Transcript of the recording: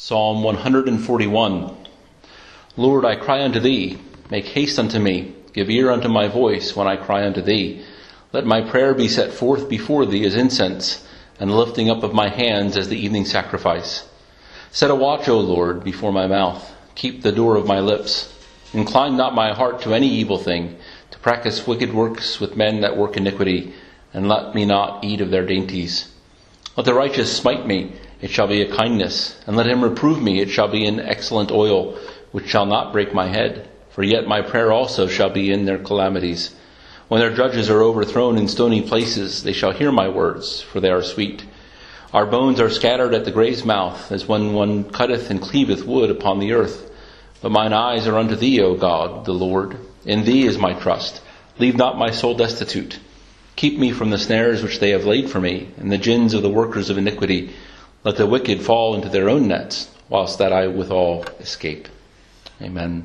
Psalm 141. Lord, I cry unto thee. Make haste unto me. Give ear unto my voice when I cry unto thee. Let my prayer be set forth before thee as incense, and the lifting up of my hands as the evening sacrifice. Set a watch, O Lord, before my mouth. Keep the door of my lips. Incline not my heart to any evil thing, to practice wicked works with men that work iniquity, and let me not eat of their dainties. Let the righteous smite me, it shall be a kindness, and let him reprove me, it shall be an excellent oil, which shall not break my head. For yet my prayer also shall be in their calamities. When their judges are overthrown in stony places, they shall hear my words, for they are sweet. Our bones are scattered at the grave's mouth, as when one cutteth and cleaveth wood upon the earth. But mine eyes are unto thee, O God, the Lord. In thee is my trust. Leave not my soul destitute. Keep me from the snares which they have laid for me, and the gins of the workers of iniquity. Let the wicked fall into their own nets, whilst that I withal escape. Amen.